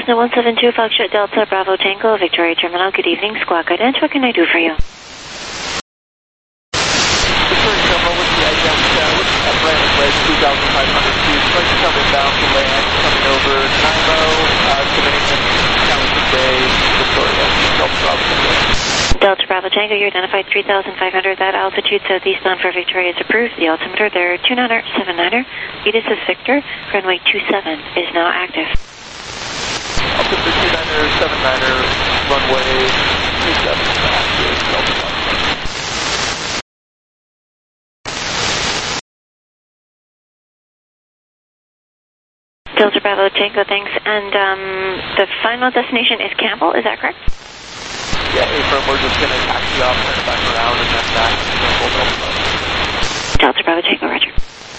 Cessna 172 Foxtrot Delta Bravo Tango, Victoria Terminal. Good evening, squawk ident. What can I do for you? Victoria Terminal with the ident, looking at Brandon Lake, 2,500 feet. Flight coming down to land, coming over Nimo, Dominican, Calumet Bay, Victoria, Delta Bravo Tango. Delta Bravo Tango, you're identified 3,500. That altitude southeastbound for Victoria is approved. The altimeter there, 29er, 79er. Edis is Victor. Runway 27 is now active. Altimeter 29er, 79er, runway 27 active. Delta Bravo Tango. Delta Bravo Tango, thanks. And the final destination is Campbell, is that correct? Yeah, Affirm, we're just going to taxi off, turn back around, and then back to Campbell, Delta Bravo. Delta Bravo Tango, roger.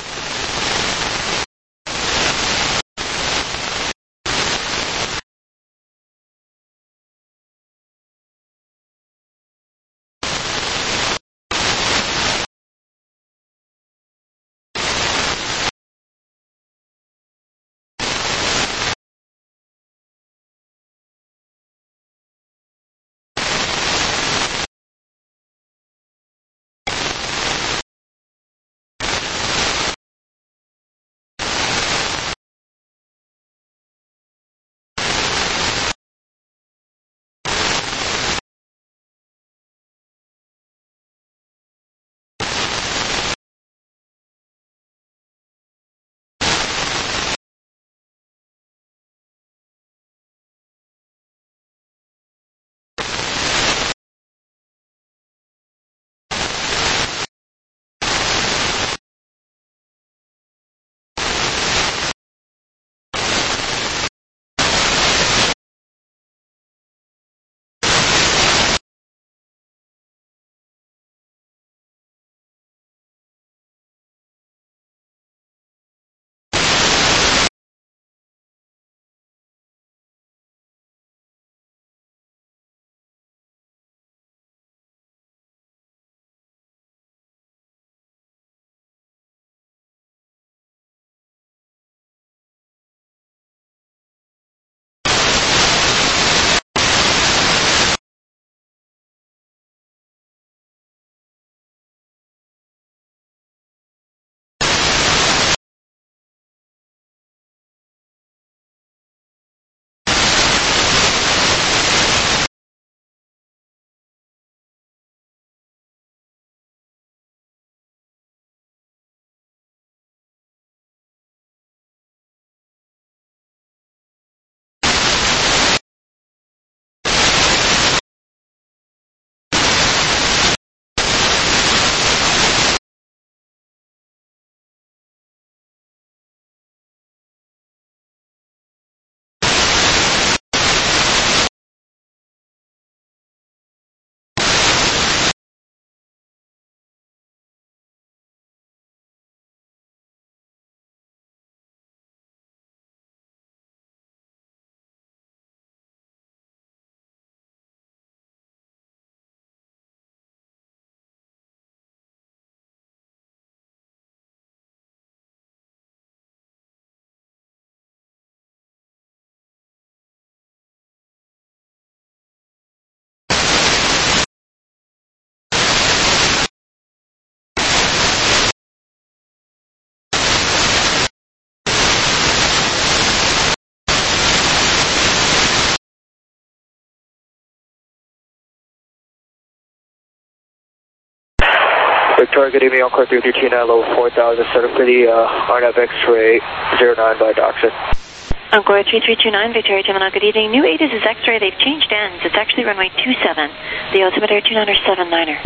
Victoria, good evening, Encore 332 level 4000, set up for the RNAV X-ray 09 by Doxon. Encore 3329, Victoria Terminal, good evening. New 8 is X-ray, they've changed ends. It's actually runway 27. The altimeter 29er, 79er.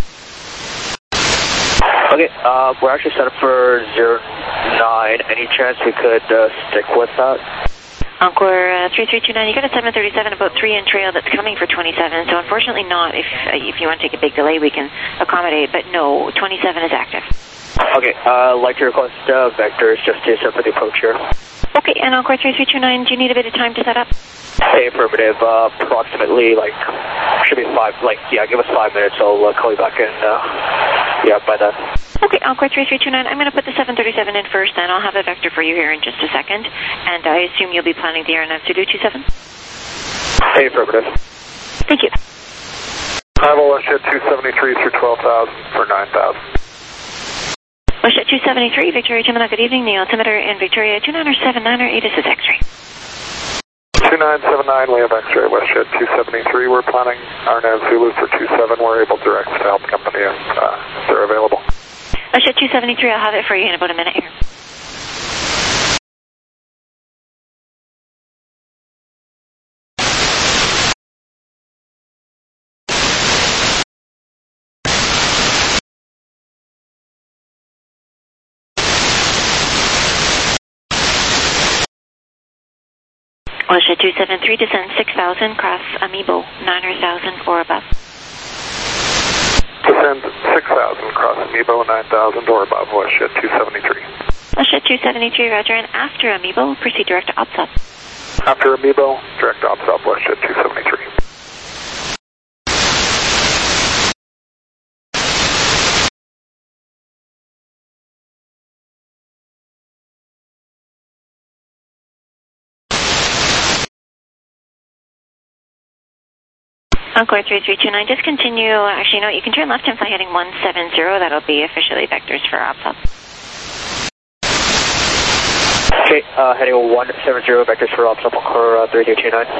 Okay, we're actually set up for 09. Any chance we could stick with that? Encore 3329, you got a 737 about 3 in trail that's coming for 27, so unfortunately not. If you want to take a big delay, we can accommodate, but no, 27 is active. Okay, I'd like to request vectors just to set for the approach here. Okay, and Encore 3329, do you need a bit of time to set up? Hey, affirmative, approximately, should be 5, give us 5 minutes, I'll call you back in, by then. Okay, Encore 3329, I'm going to put the 737 in first, then I'll have a vector for you here in just a second, and I assume you'll be planning the RNAV to do 27? Affirmative. Thank you. Arrival WestJet 273 through 12,000 for 9,000. WestJet 273, Victoria Gemini, good evening. The altimeter in Victoria 2979er, ATIS is X-ray. 2979, we have X-ray, WestJet 273. We're planning RNAV Zulu for 27. We're able direct to help company if they're available. WestJet 273, I'll have it for you in about a minute here. WestJet 273, descend 6,000, cross Amiibo 9,000 or above. Descend 6,000, cross Amiibo 9,000 or above, WestJet 273. WestJet 273, roger, and after Amiibo, proceed direct to OPSUP. After Amiibo, direct to OPSUP, WestJet 273. Encore 3329, just continue. Actually, no, you can turn left and fly heading 170. That'll be officially vectors for OPSUP. Okay, heading 170, vectors for OPSUP, Encore 3329.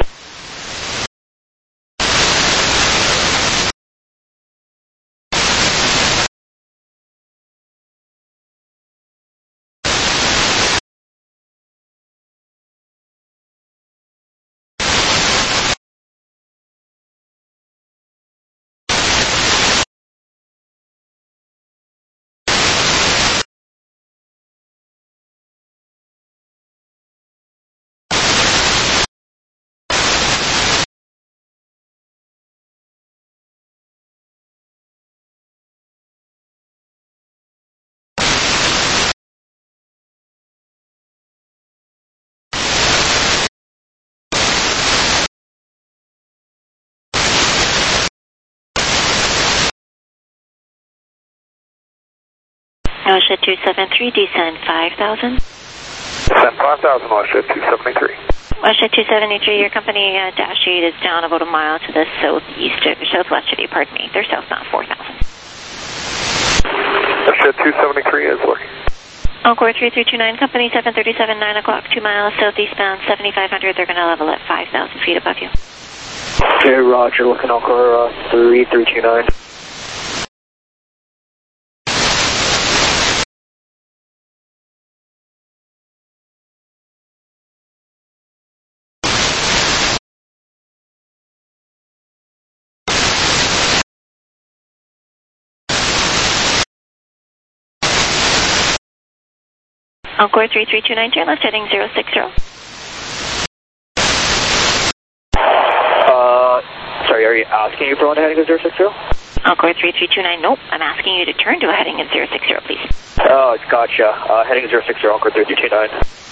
WestJet 273, descend 5,000. Descend 5,000, WestJet 273. WestJet 273, your company dash 8 is down about a mile to the southwest of you, pardon me. They're south, not 4,000. WestJet 273 is looking. Encore 3329, company 737, 9 o'clock, 2 miles southeastbound, 7,500. They're going to level at 5,000 feet above you. Okay, roger, looking Encore 3329. Encore 3329, turn left heading 060. Sorry, are you asking you for one heading of 060? Encore 3329, nope. I'm asking you to turn to a heading of 060, please. Oh, gotcha. Heading 060, Encore 3329.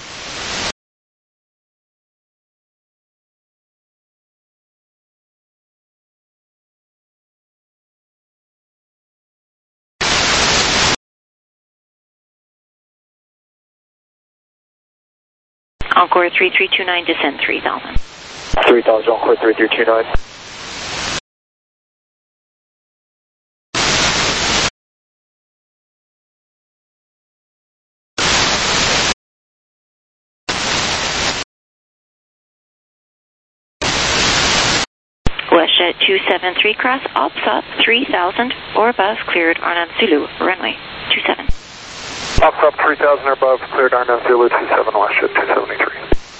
Encore 3329, descend 3,000. 3,000, Encore 3329. WestJet 273, cross OPSUP 3,000 or above, cleared Arnhem Zulu, runway 27. OPSUP 3,000 or above, cleared Arnhem Zulu 27, WestJet 273.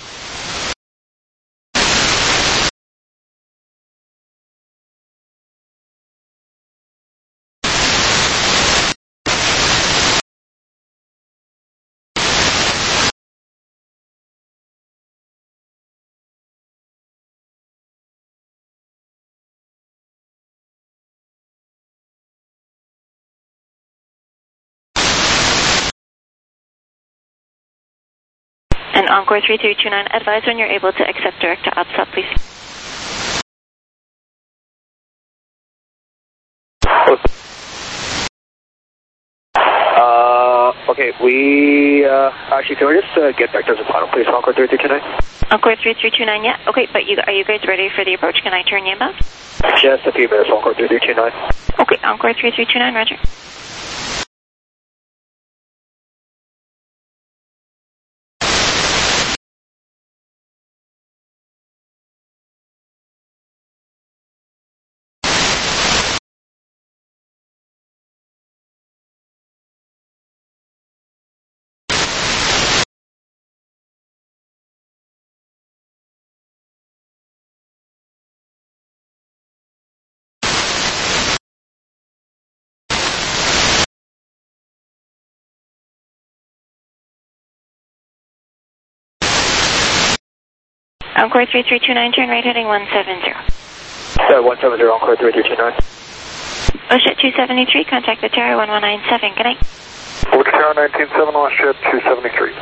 And Encore 3329, advise when you're able to accept direct to OPSUP, please. Okay, we, actually, can we just get back to the final, please, Encore 3329? Encore 3329, yeah. Okay, but are you guys ready for the approach? Can I turn you inbound? Just a few minutes, Encore 3329. Okay, Encore 3329, roger. Encore 3329, turn right heading 170. Sorry, 170, Encore 3329. Oshit 273, contact the tower 1197. Good night. Over to tower 197, Oshit 273.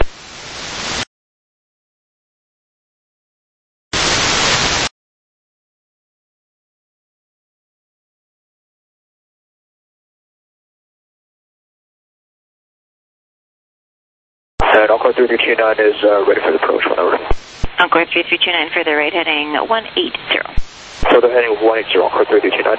And Encore 3329 is ready for the approach whenever. Encore 3329, further right heading 180. Further heading 180, Encore 3329.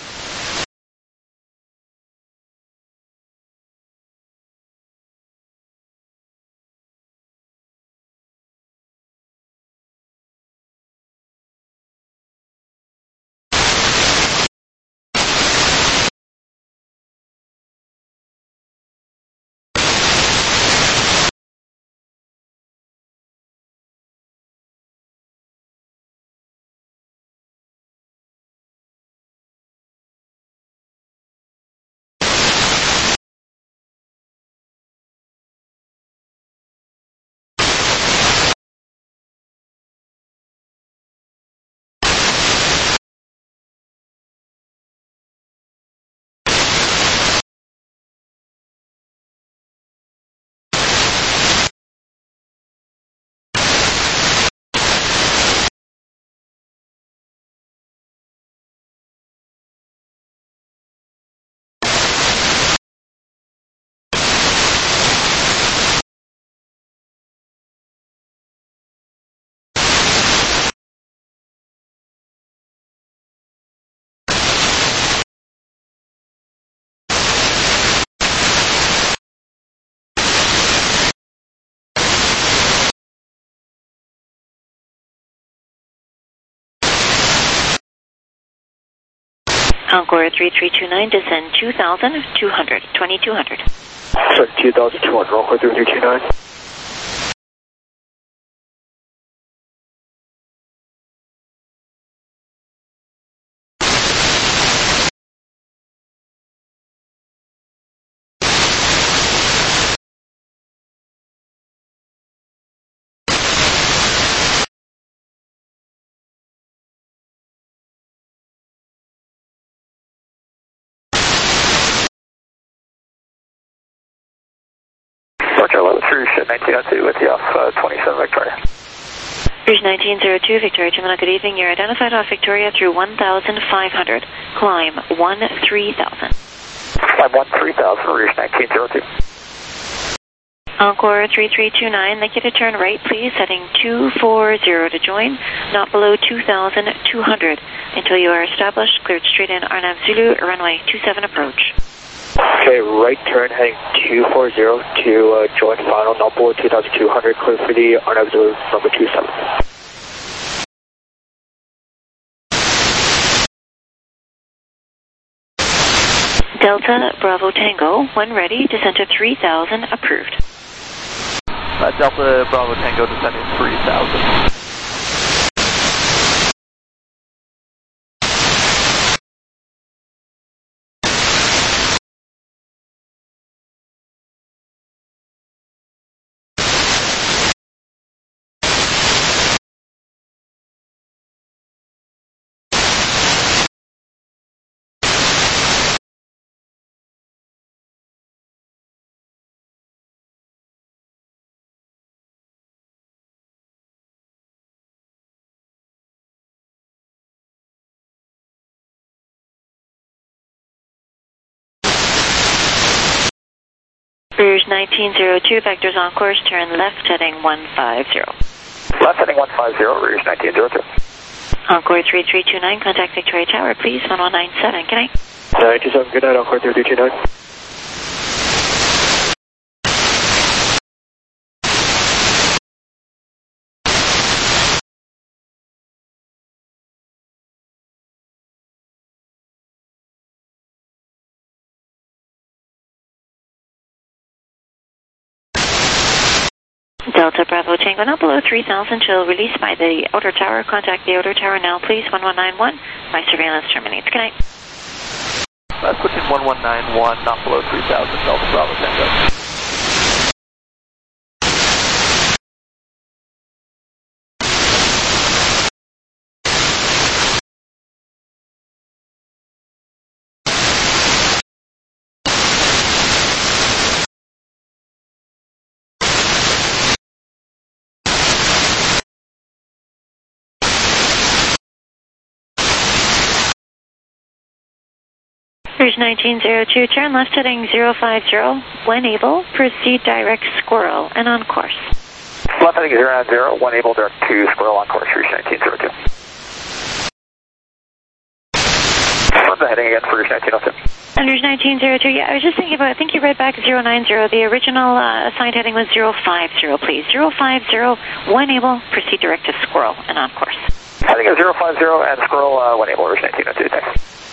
Encore 3329, descend 2200, 2200. Sorry, 2200, Encore 3329. Roger, 11 through 1902 with you off 27 Victoria. Rouge 1902, Victoria Gemini, good evening. You're identified off Victoria through 1,500. Climb 13,000. Climb 13,000, Rouge 1902. Encore 3329, like you to turn right, please, heading 240 to join, not below 2,200 until you are established, cleared straight in Arnhem Zulu, runway 27 approach. Okay, right turn heading 240 to join final, not below 2,200, clear for the Arnhem Zulu, number 27. Delta Bravo Tango, when ready, descent to 3,000, approved. Delta Bravo Tango descending 3,000. Rouge 1902, vectors on course, turn left heading 150. Left heading 150, Rouge 1902. Encore 3329, contact Victoria Tower, please, 1197. Good night. 927, good night, Encore 3329. Delta Bravo Tango, now below 3,000 till released by the outer tower. Contact the outer tower now, please, 1191. My surveillance terminates. Good night. Switching 1191, not below 3,000, Delta Bravo Tango. Rouge 1902, turn left heading 050. When able, proceed direct Squirrel and on course. Left heading 090, when able, direct to Squirrel on course, Rouge 1902. What's the heading again for Rouge 1902? And Rouge 1902, yeah, I was just thinking about, I think you read back 090. The original assigned heading was 050, please. 050, when able, proceed direct to Squirrel and on course. Heading is 050 and Squirrel, when able, Rouge 1902, thanks.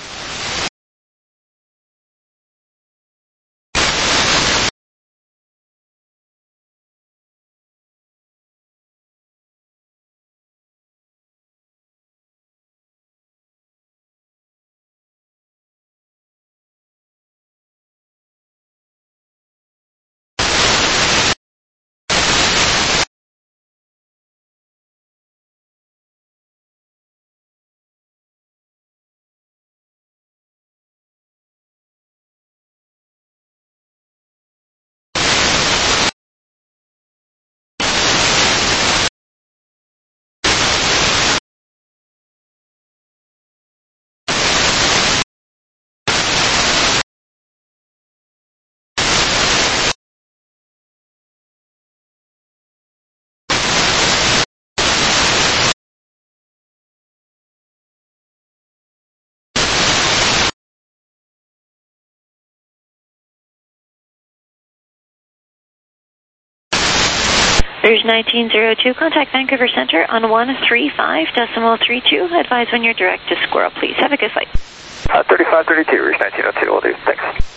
Rouge 1902, contact Vancouver Center on 135.32. Advise when you're direct to Squirrel, please. Have a good flight. 3532, Rouge 1902, will do. Thanks.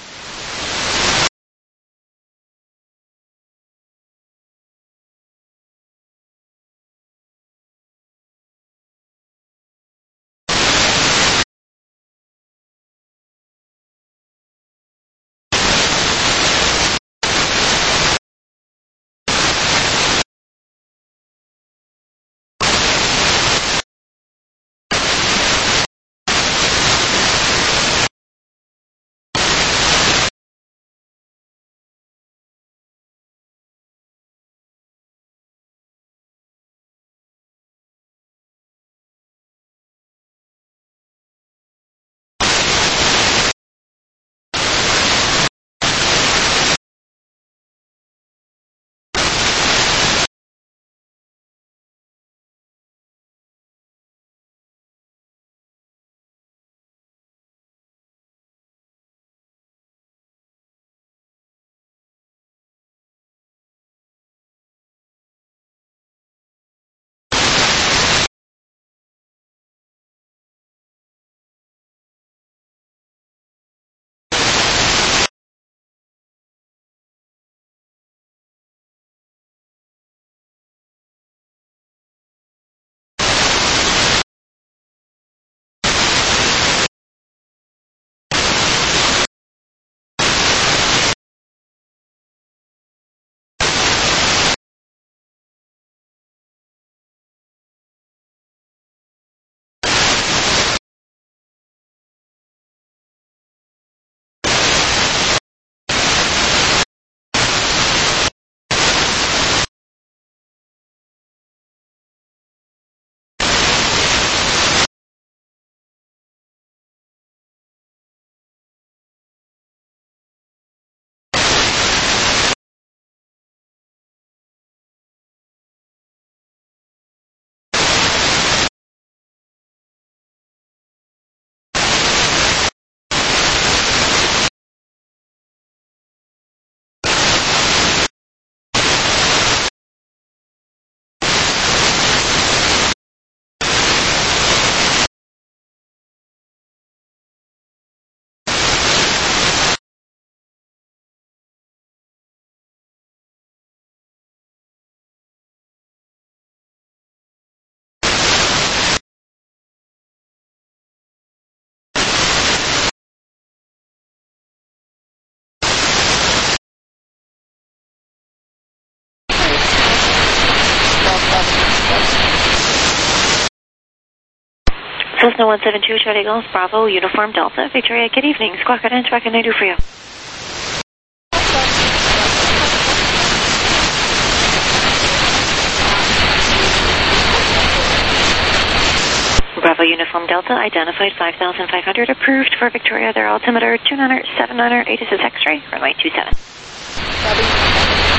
Cessna 172, Charlie Golf, Bravo, Uniform Delta, Victoria, good evening. Squawk Island, what can I do for you? Bravo, Uniform Delta, identified 5,500, approved for Victoria, their altimeter 2979, 86 X-ray, runway 27.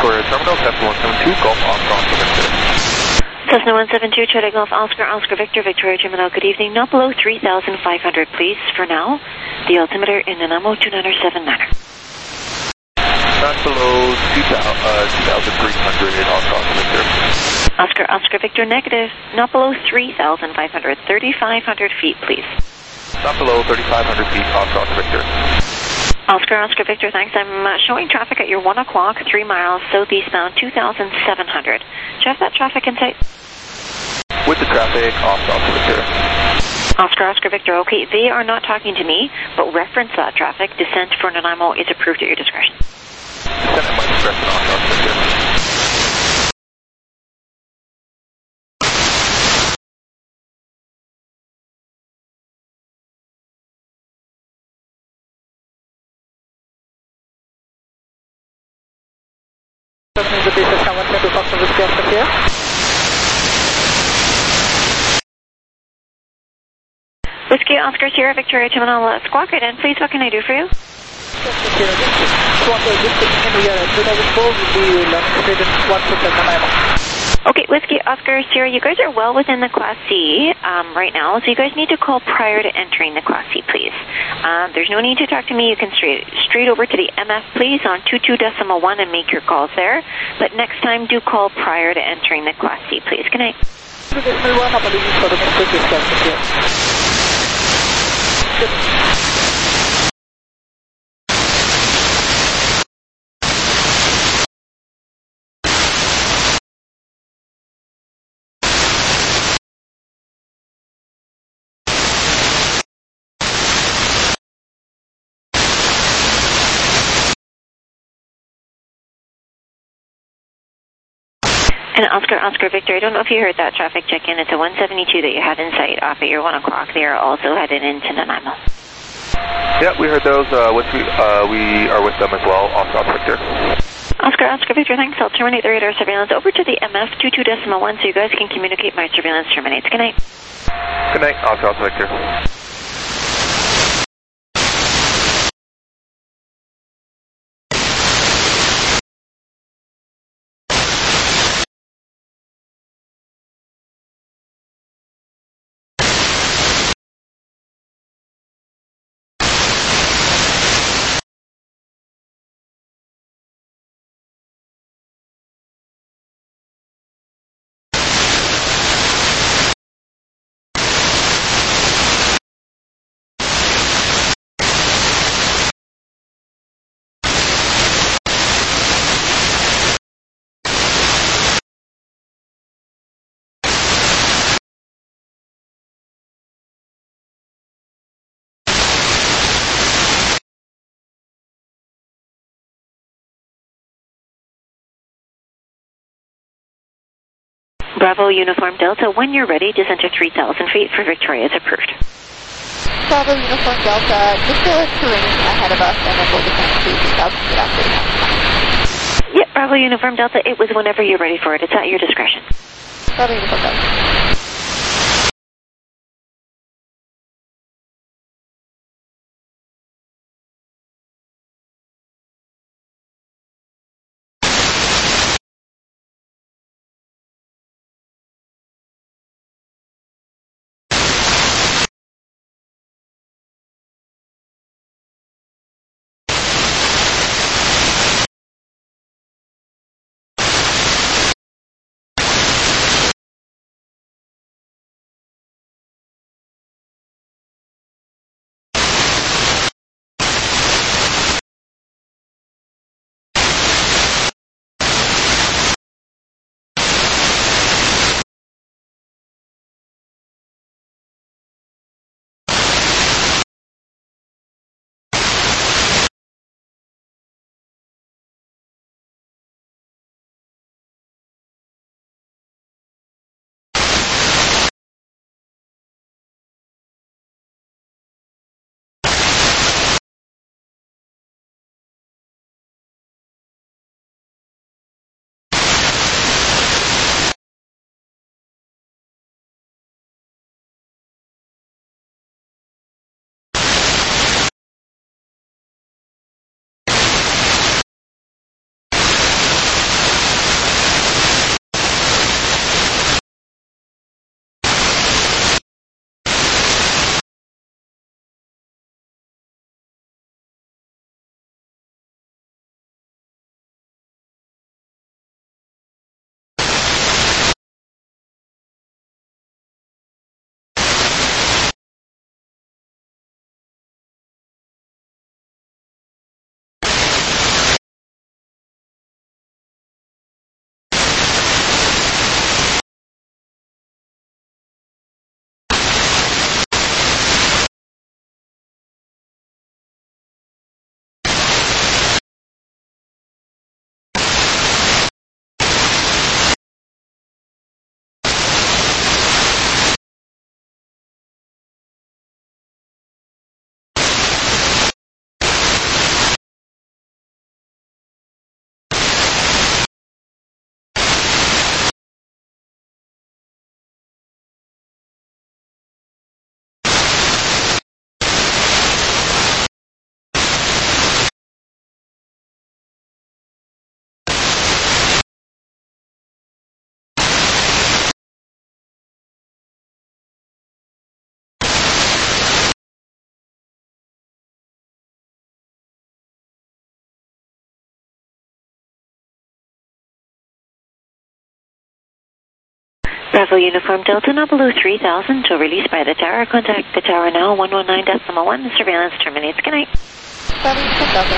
Victoria Terminal, Cessna 172, Golf Oscar Oscar Victor. Cessna 172, Charlie Golf Oscar Oscar Victor, Victoria Terminal, good evening. Not below 3,500, please, for now. The altimeter in Nanaimo, 2979er. Not below 2,300, Oscar Oscar Victor. Oscar Oscar Victor, negative. Not below 3,500, 3,500 feet, please. Not below 3,500 feet, Oscar Oscar Victor. Oscar Oscar Victor, thanks. I'm showing traffic at your 1 o'clock, 3 miles, southeastbound, 2,700. Do you have that traffic in sight? With the traffic, Oscar Oscar Victor. Oscar Oscar Victor, okay. They are not talking to me, but reference that traffic. Descent for Nanaimo is approved at your discretion. Descent at my discretion, Oscar Oscar Victor. Whiskey Oscar Sierra Victoria Terminal, squawk right in, please. What can I do for you? Okay, Whiskey Oscar Sierra, you guys are well within the Class C right now, so you guys need to call prior to entering the Class C, please. There's no need to talk to me. You can straight over to the MF, please, on 22.1 and make your calls there. But next time, do call prior to entering the Class C, please. Good night. And Oscar Oscar Victor, I don't know if you heard that traffic check-in. It's a 172 that you had in sight off at your 1 o'clock. They are also headed into Nanaimo. Yeah, we heard those. We are with them as well, Oscar Oscar Victor. Oscar Oscar Victor, thanks. I'll terminate the radar surveillance over to the MF 22.1 so you guys can communicate. My surveillance terminates. Good night. Good night, Oscar Oscar Victor. Bravo Uniform Delta, when you're ready, descent to 3,000 feet for Victoria is approved. Bravo Uniform Delta, just the terrain ahead of us, and then we'll descend to 3,000 feet after that. Yep, Bravo Uniform Delta, it was whenever you're ready for it. It's at your discretion. Bravo Uniform Delta. Bravo Uniform Delta, now below 3,000, to release by the tower. Contact the tower now, 119.1. Surveillance terminates. Good night. Bravo Uniform Delta.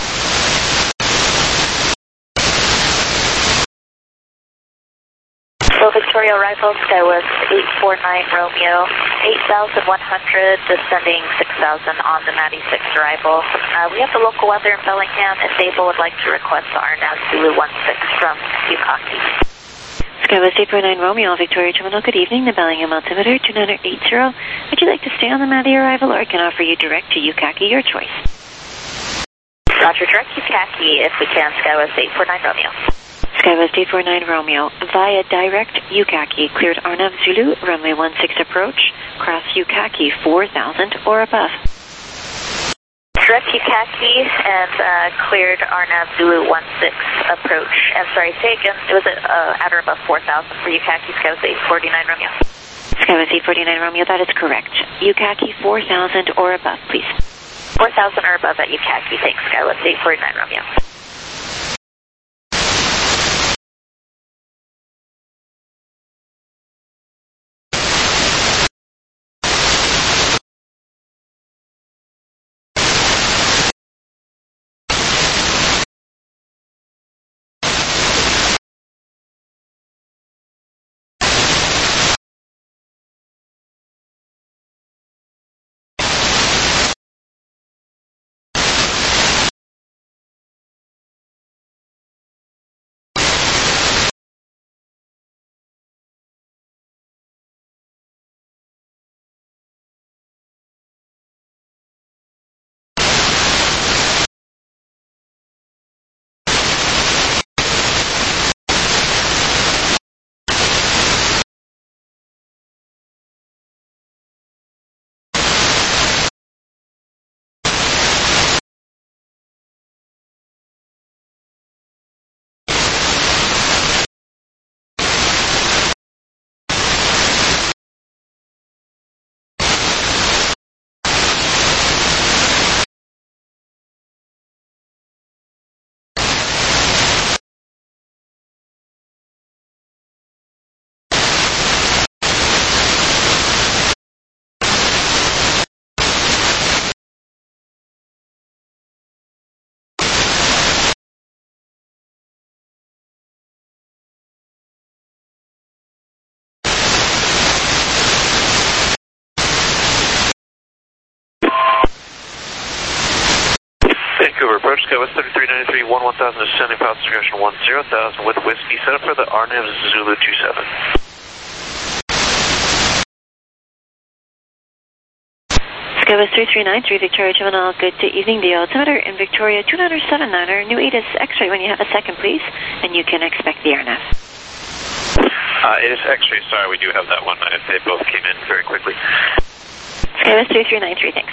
So Victoria arrival, Skywest 849 Romeo, 8,100, descending 6,000 on the Matty 6 arrival. We have the local weather in Bellingham. If Able would like to request RNAV Zulu 16 from Yukaki. Skywest 849 Romeo, Victoria Terminal, good evening. The Bellingham altimeter 2980. Would you like to stay on the Matty arrival, or I can offer you direct to Yukaki, your choice? Roger, direct Yukaki if we can, Skywest 849 Romeo. Skywest 849 Romeo, via direct Yukaki, cleared Arnav Zulu, runway 16 approach, cross Yukaki 4,000 or above. Direct Yukaki and cleared Arnav Zulu 16 approach. And sorry, say again, was it at or above 4,000 for Yukaki, Skywest 849 Romeo? Skywest 849 Romeo, that is correct. Yukaki 4,000 or above, please. 4,000 or above at Yukaki, thanks, Skywest 849 Romeo. Vancouver approach, Skywest 3393, 11,000, descending pilots discretion 10,000 with Whiskey, set up for the RNAV Zulu 27. Skywest 3393, Victoria Terminal, good evening. The altimeter in Victoria 2979er, new ATIS X-ray when you have a second, please, and you can expect the RNAV. It is X-ray, sorry, we do have that one. They both came in very quickly. Skywest 3393, thanks.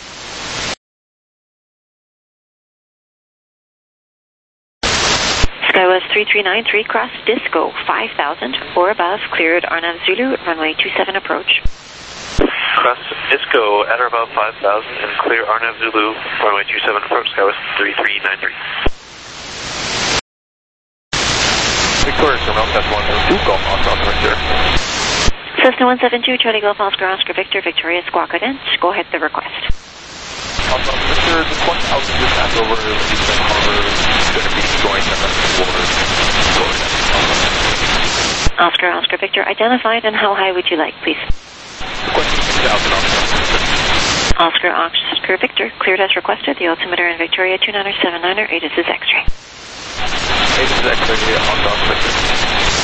Skywest 3393, cross Disco 5,000 or above, cleared Arnav Zulu, runway 27 approach. Cross Isco at or above 5,000 and clear Arnav Zulu, runway 27 approach, Skywest 3393. Victoria Terminal, Test 102, Golf Oscar Victor. Cessna 172, Charlie Golf Oscar Oscar Victor, Victoria Squawk Dense. Go ahead, the request. Oscar Victor, just one altitude pass over Eastern Harbor is going to be going towards Florida. Oscar Oscar Victor, identified, and how high would you like, please? Oscar Oscar Victor, cleared as requested. The altimeter in Victoria 2979er, ATIS is X-ray. ATIS is X-ray, Oscar Victor.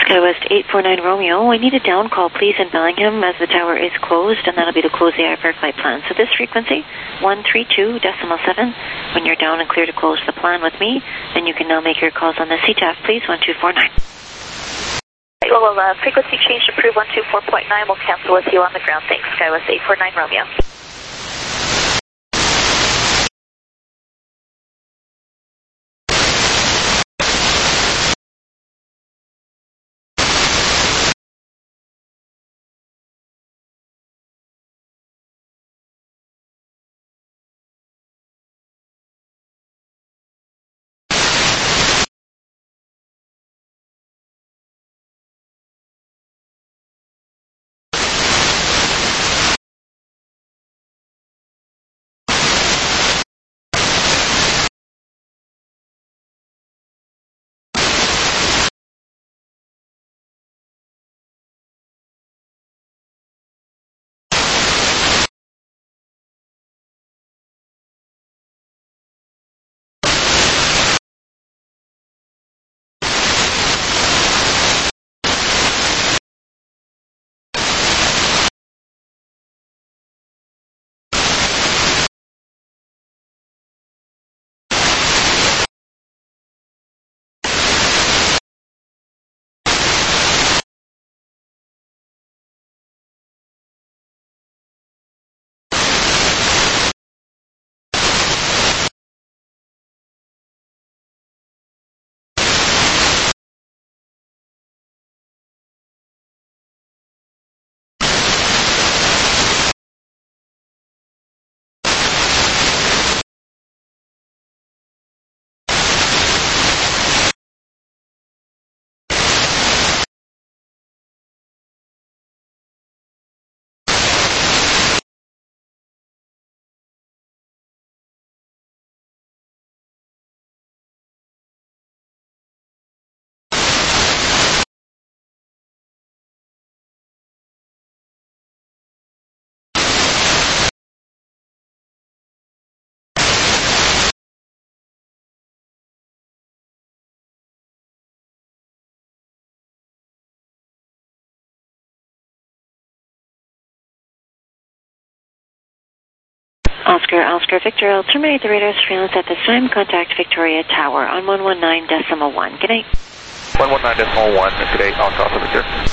SkyWest 849 Romeo, I need a down call, please, in Bellingham as the tower is closed, and that'll be to close the IFR flight plan. So this frequency, 132.7. When you're down and clear to close the plan with me, then you can now make your calls on the CTAF, please, 1249. Well, frequency change approved 124.9. We'll cancel with you on the ground. Thanks, SkyWest 849 Romeo. Oscar Victor, I'll terminate the radar surveillance at this time. Contact Victoria Tower on 119.1. Good night. 119.1, good day, on top of Victor.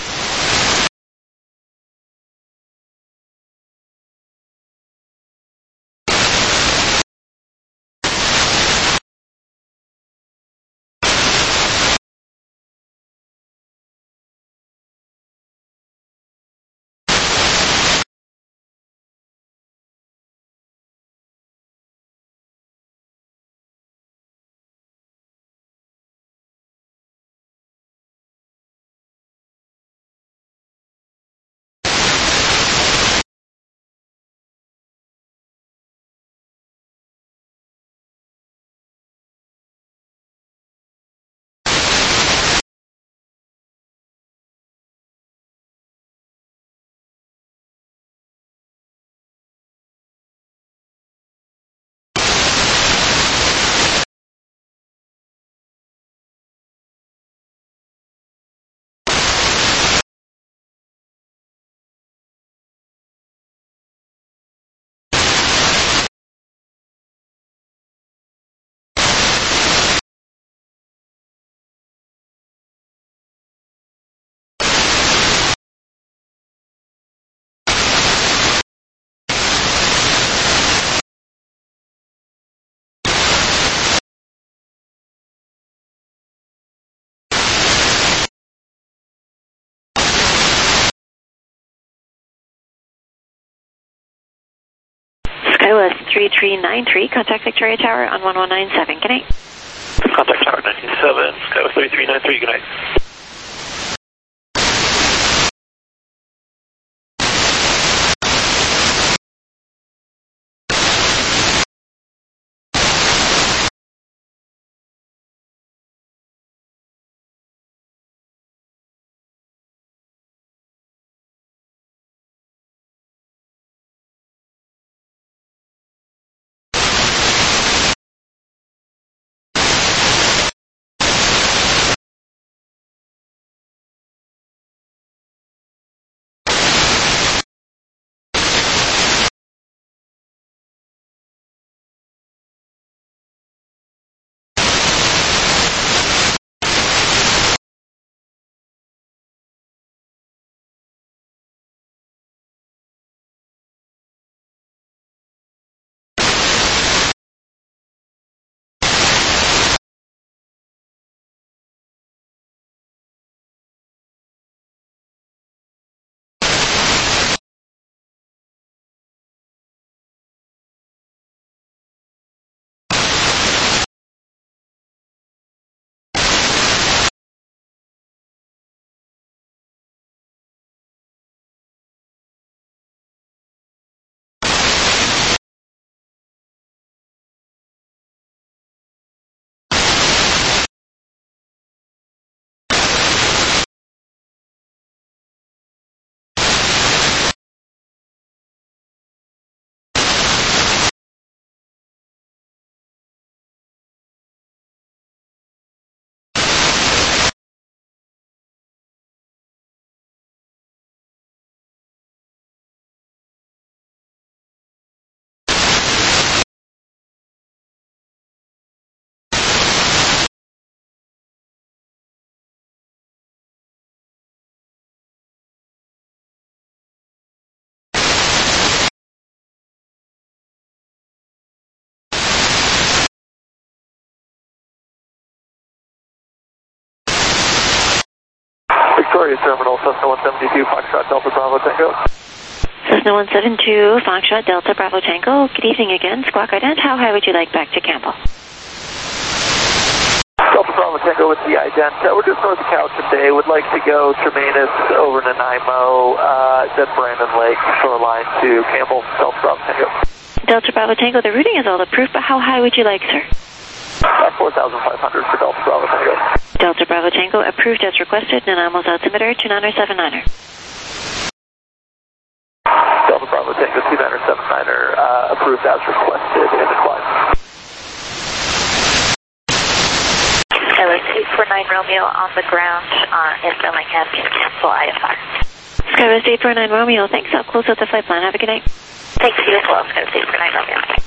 SkyWest 3393, contact Victoria Tower on 1197. Good night. Contact Tower 197, SkyWest 3393, good night. Victoria Terminal, Cessna 172, Foxtrot Delta Bravo Tango. Cessna 172, Foxtrot Delta Bravo Tango. Good evening again. Squawk Ident, how high would you like back to Campbell? Delta Bravo Tango with the ident. We're just north of Cowichan Bay. Would like to go Terminus over Nanaimo, then Brandon Lake, shoreline to Campbell, Delta Bravo Tango. Delta Bravo Tango, the routing is all approved, but how high would you like, sir? 4,500 for Delta Bravo Tango. Delta Bravo Tango, approved as requested. Nanaimo's altimeter, 29er 79er. Delta Bravo Tango, 29er 79er, approved as requested and declined. Skywest 849 Romeo on the ground in Bellingham, can cancel IFR. Skywest 849 Romeo, thanks. I'll close out the flight plan. Have a good night. Thanks, you as well, Skywest 849 Romeo.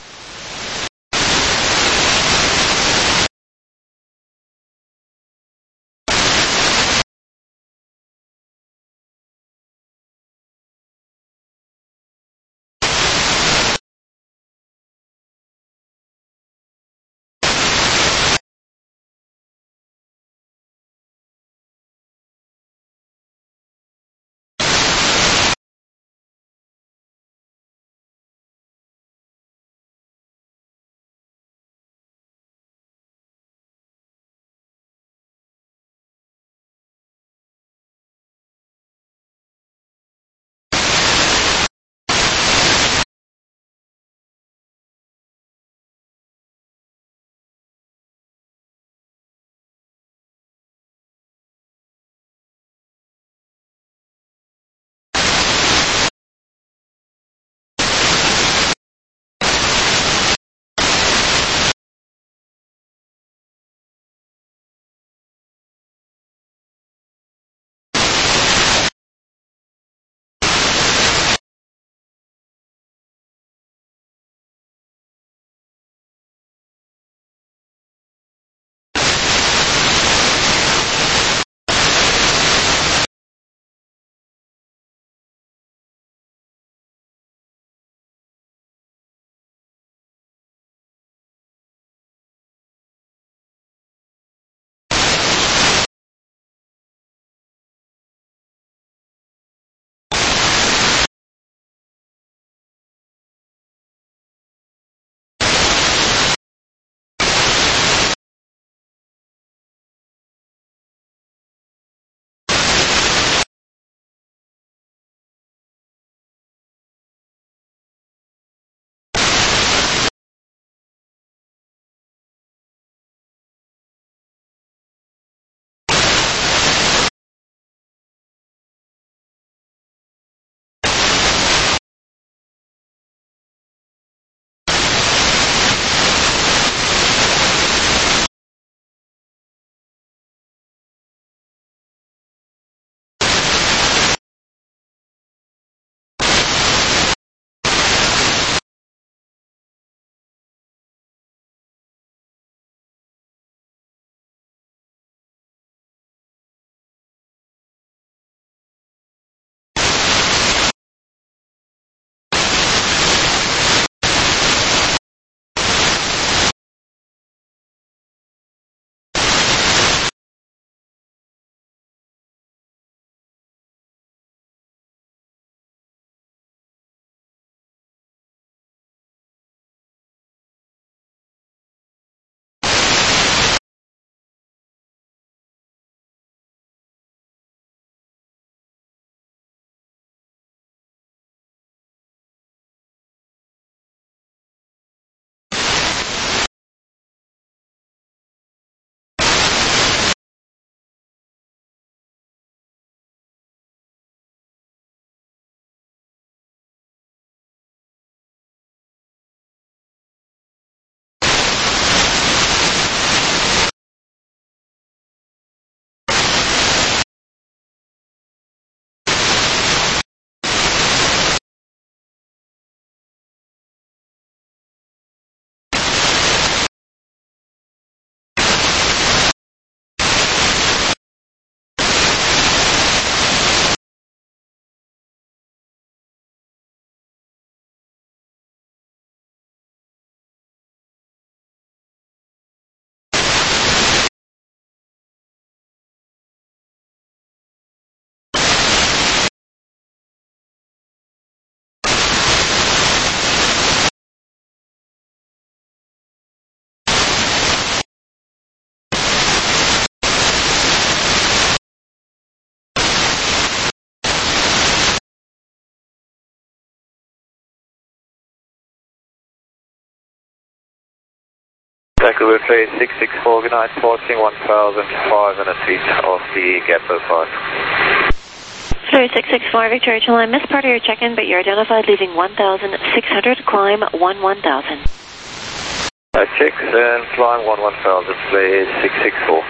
Vancouver trade 664, good night, forcing 1,500 feet off the Gap 05. Flight 664, Victoria to line. Missed part of your check-in, but you're identified leaving 1,600, climb 11,000. Checks and flying 11,000, play 664.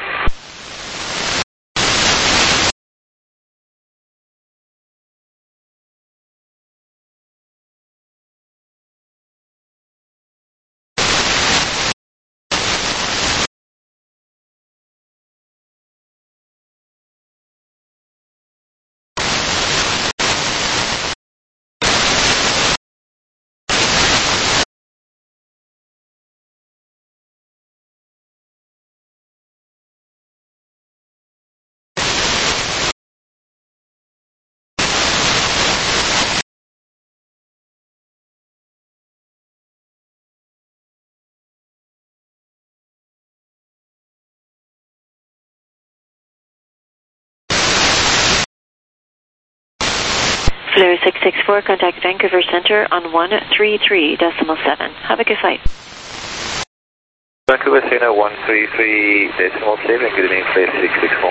Flight 664, contact Vancouver Center on 133.7. Have a good flight. Vancouver Center 133.7, good evening, Flight 664.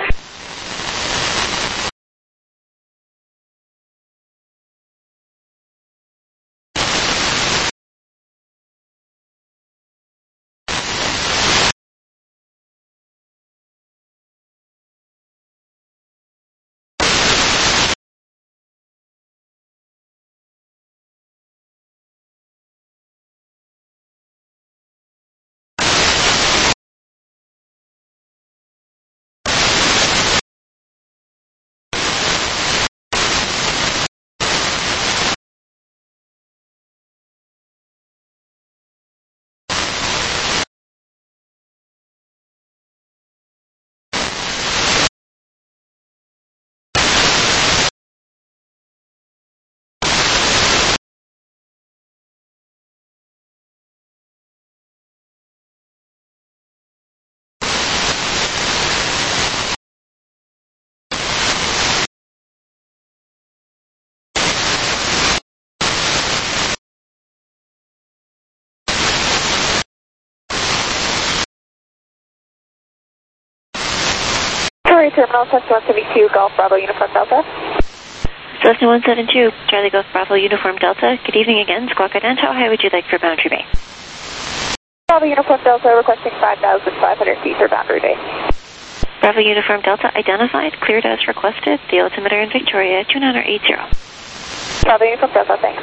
Terminal, Cessna 172, Golf Bravo Uniform Delta. Cessna 172, Charlie Golf Bravo Uniform Delta. Good evening again, Squawk Ident. How high would you like for Boundary Bay? Bravo Uniform Delta requesting 5,500 feet for Boundary Bay. Bravo Uniform Delta identified, cleared as requested. The altimeter in Victoria, 2980. Bravo Uniform Delta, thanks.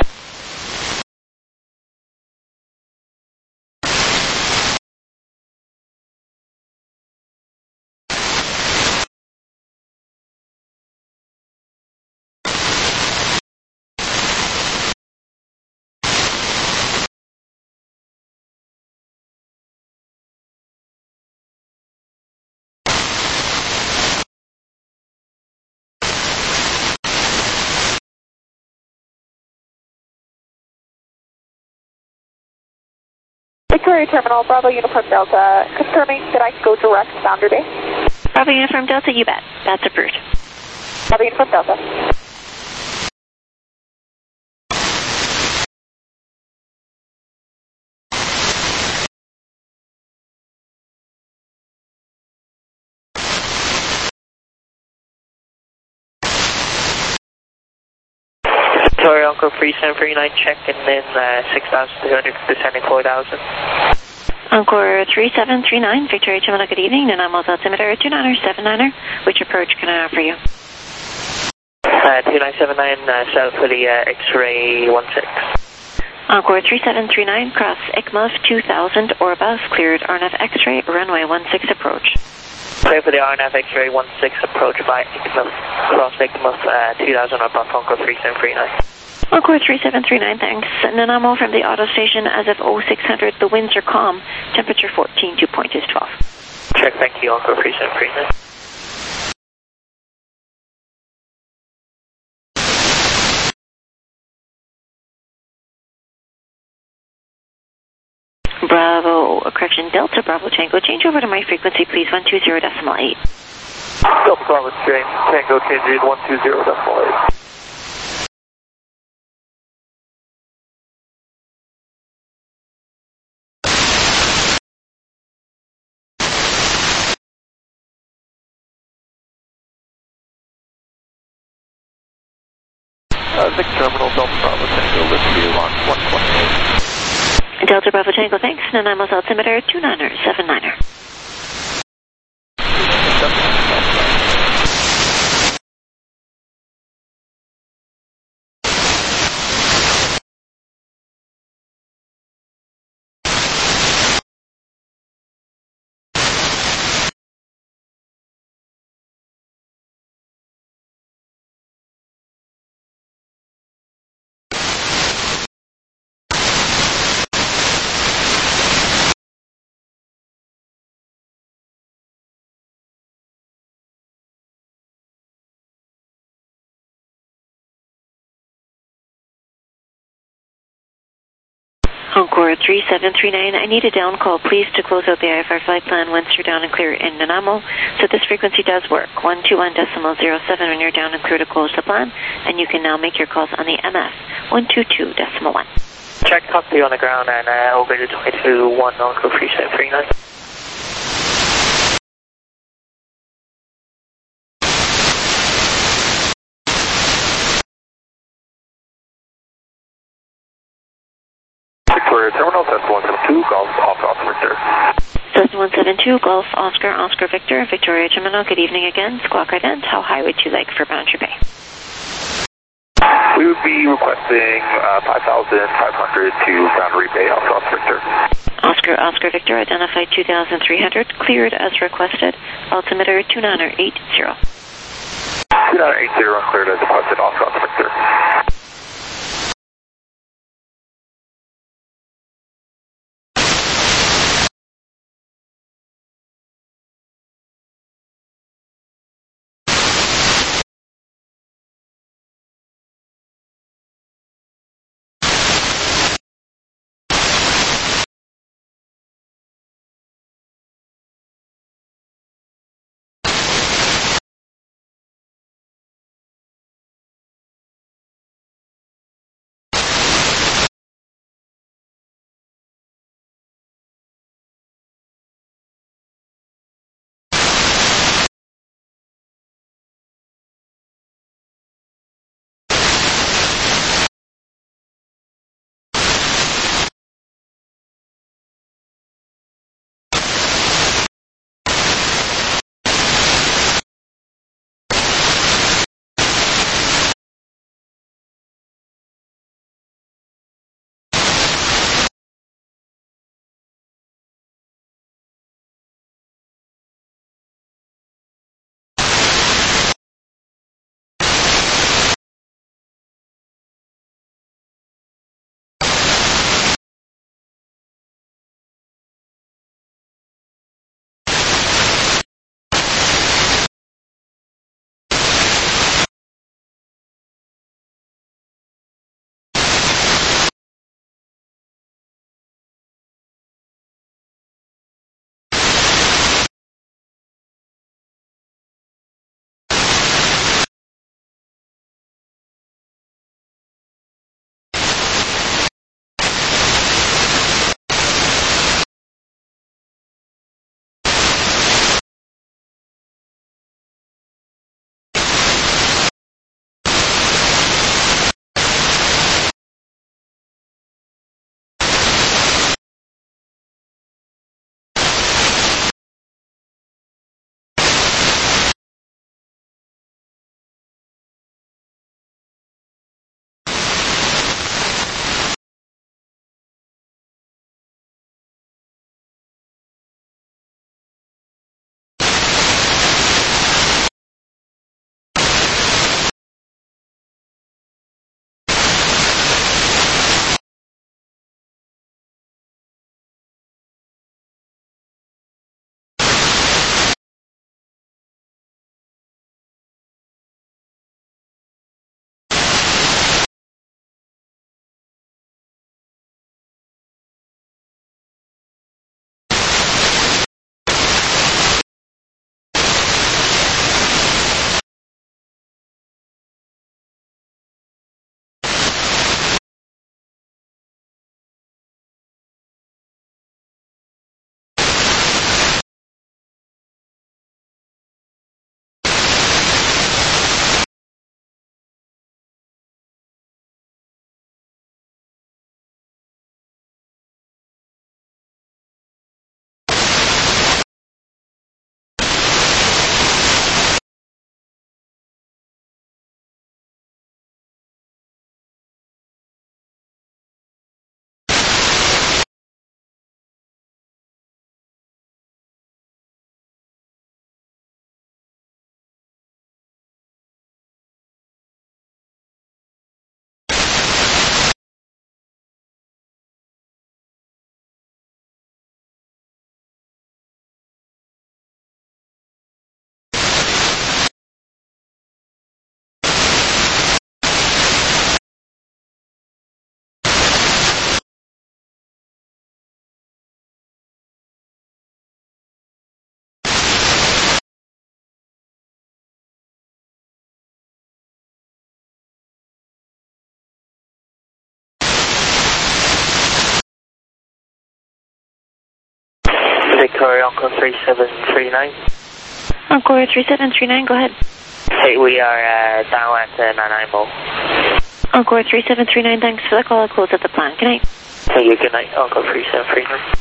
Victoria Terminal, Bravo Uniform Delta, confirming that I can go direct to Boundary Bay. Bravo Uniform Delta, you bet. That's approved. Bravo Uniform Delta. Sorry, Uncle 3739, check and then 6,200, descending 4,000. Encore 3739, Victoria Terminal, good evening. And I'm altimeter 2979er. Which approach can I offer you? 2979, south for the X-ray 16. Encore 3739, cross ICMUF 2000 Orbus, cleared RNAV X-ray, runway 16 approach. Clear for the RNAV X-ray 16 approach by ICMUF, cross ICMUF 2000 Orbus, Encore 3739. Encore 3739, thanks. Nanaimo from the auto station as of 0600, the winds are calm, temperature 14, dew point is 12. Check, thank you, Encore 3739. Bravo, correction, Delta, Bravo Tango, change over to my frequency, please, 120.8. Delta Bravo Tango, change it 120.8. Vic Terminal, Delta Bravo Tango, Whiskey, launch 128. Delta Bravo Tango, thanks. Nanaimo's altimeter 2979er. Encore 3739, I need a down call, please, to close out the IFR flight plan once you're down and clear in Nanaimo. So this frequency does work, 121.07 when you're down and clear to close the plan, and you can now make your calls on the MF, 122.1. Check copy on the ground and over to 22-1 on code 3739. Victoria Terminal, Cessna 172, Golf, Oscar Victor. Cessna 172, Golf, Oscar, Oscar Victor, Victoria Terminal, good evening again. Squawk Ident, how high would you like for Boundary Bay? We would be requesting 5,500 to Boundary Bay, Oscar Victor. Oscar, Oscar Victor, identified 2,300, cleared as requested, altimeter 2980. 2980, cleared as requested, Oscar Victor. Sorry, Encore 3739. Encore 3739, go ahead. Hey, we are down at Nanaimo. Encore 3739, thanks for the call. I'll close at the plan. Good night. Thank you, good night, Encore 3739.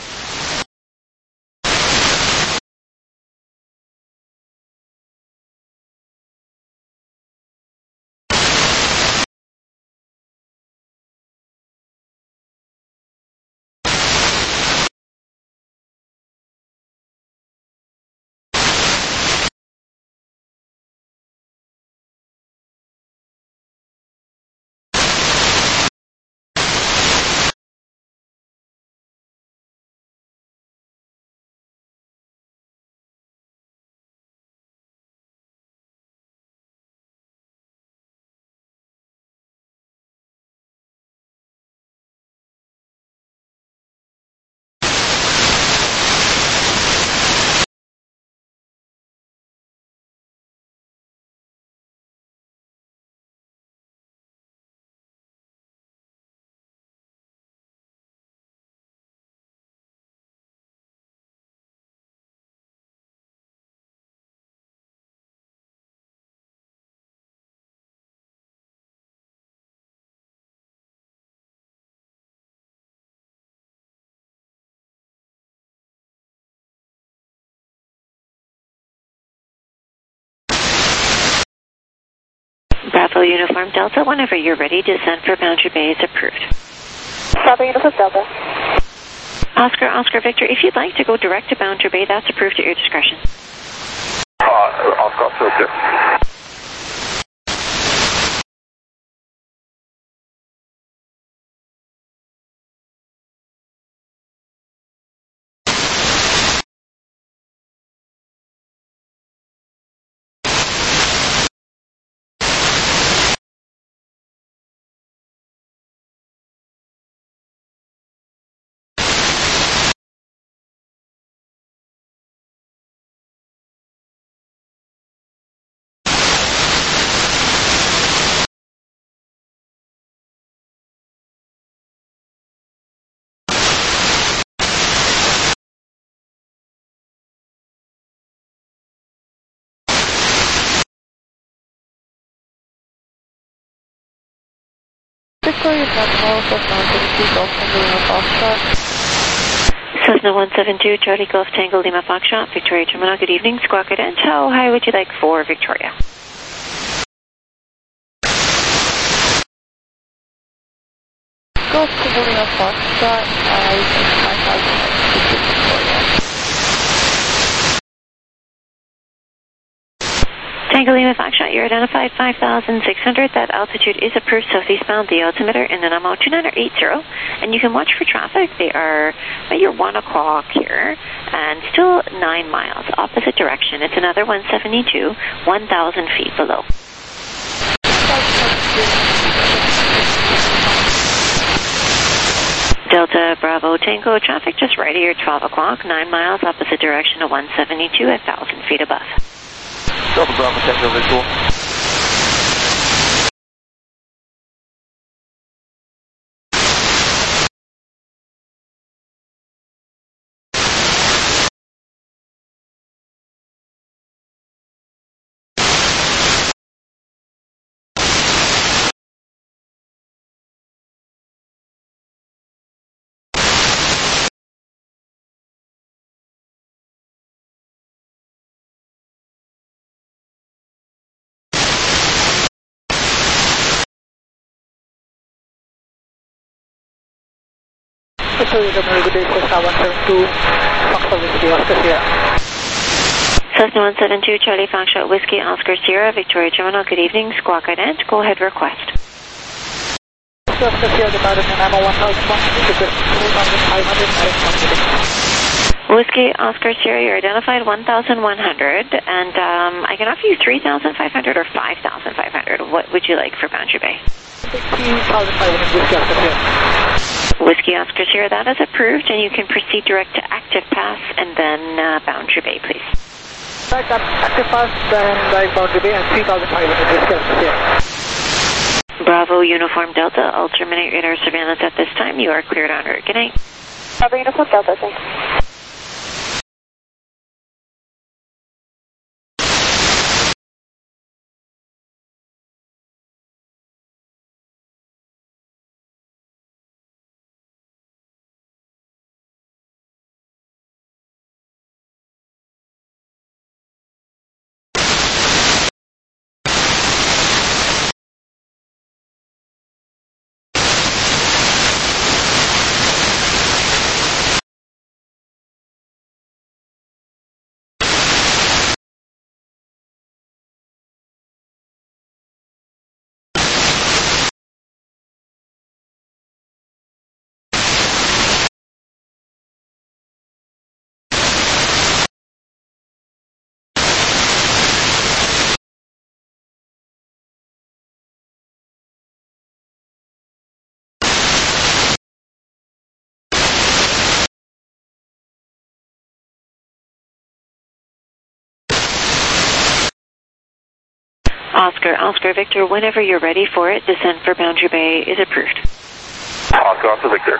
Bravo Uniform Delta, whenever you're ready, descent for Boundary Bay is approved. Bravo Uniform Delta. Oscar Victor, if you'd like to go direct to Boundary Bay, that's approved at your discretion. Oscar Filter. Victoria Bravo, Cessna 172, Golf Tango Lima Foxtrot. Cessna 172, Charlie Golf Tango Lima Foxtrot, Victoria Terminal, good evening. Squawk Cadence, how high would you like for Victoria? Golf Tango Lima Foxtrot, 5,000 Victoria. Tango Lima Foxtrot, you're identified 5,600. That altitude is approved southeastbound, the altimeter in the Nanaimo 2980. And you can watch for traffic. They are at your 1 o'clock here and still 9 miles opposite direction. It's another 172, 1,000 feet below. Delta Bravo Tango, traffic just right here, 12 o'clock, 9 miles opposite direction of 172, 1,000 feet above. Delta Bravo Tango visual. Victoria Terminal, good day, Cessna 172, Foxtrot Whiskey, Oscar Sierra. Cessna 172, Charlie Foxtrot Whiskey, Oscar Sierra, Victoria Terminal, good evening. Squawk Ident, go ahead, request. Oscar Sierra, departed Nanaimo 1,100, 2,500, Whiskey, Oscar Sierra, you're identified 1,100, and I can offer you 3,500 or 5,500. What would you like for Boundary Bay? 3,500, Whiskey, Oscar Sierra. Whiskey Oscar Sierra, that is approved, and you can proceed direct to Active Pass and then Boundary Bay, please. Right, Active Pass, then direct Boundary Bay, and 3,500, Whiskey, Oscar Sierra. Bravo Uniform Delta, I'll terminate radar surveillance at this time. You are cleared en route. Good night. Bravo Uniform Delta, thanks. Oscar Victor, whenever you're ready for it, descent for Boundary Bay is approved. Oscar Victor.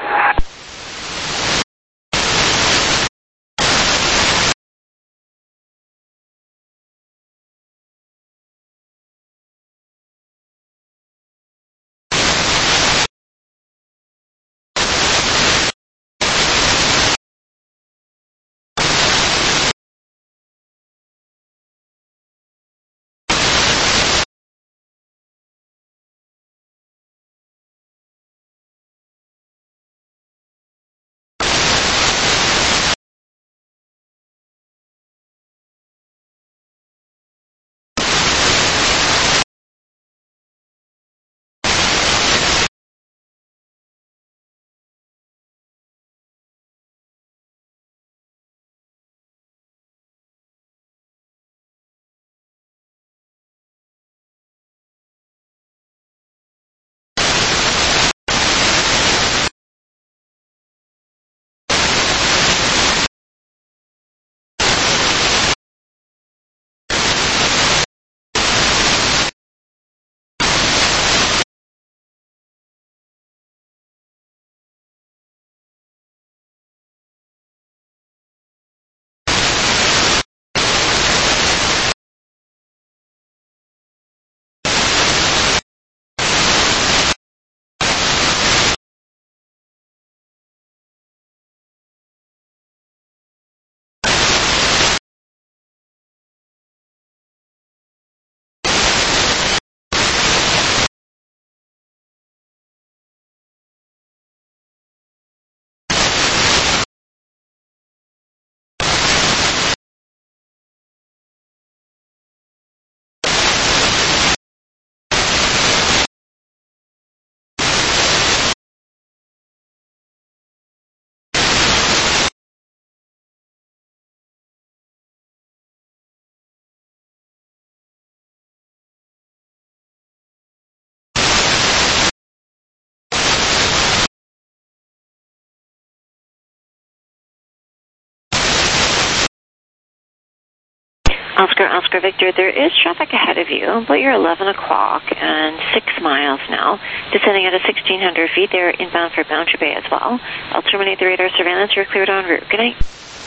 Oscar Victor, there is traffic ahead of you, but you're 11 o'clock and 6 miles now. Descending at 1,600 feet, they're inbound for Boundary Bay as well. I'll terminate the radar surveillance. You're cleared en route. Good night.